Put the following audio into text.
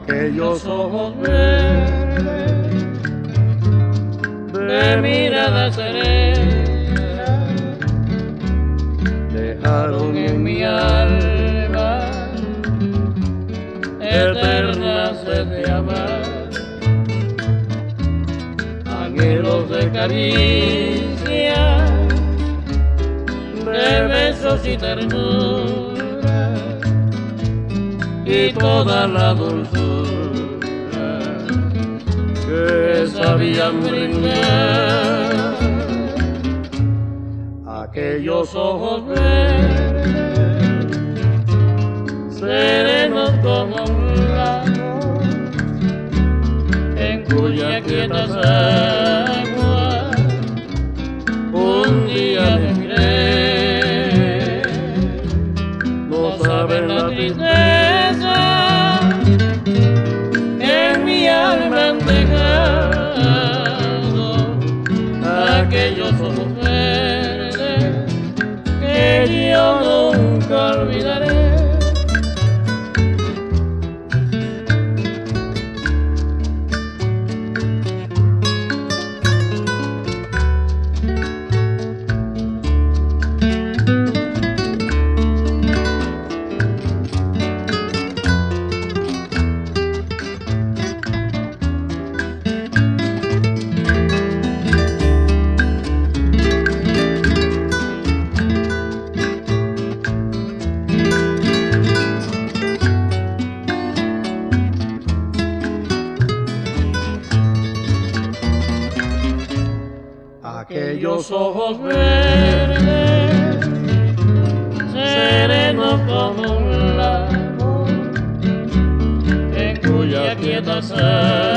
aquellos ojos verdes de mirada serena dejaron en mi alma eterna sed de amar, anhelos de caricia, de besos y ternura y toda la dulzura que sabían brindar aquellos ojos verdes, serenos como un lago en cuya quieta agua un día me miré. No saben la tristeza que en mi alma han dejado aquellos ojos verdes que yo nunca olvidaré. Aquellos ojos verdes, serenos como un lago, en cuya quieta